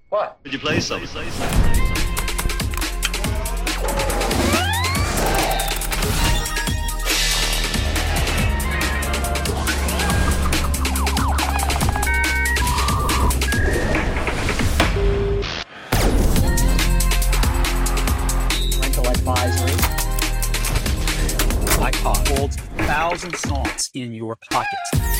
What? Did you play some? Rental advisory. iPod holds 1,000 songs in your pocket.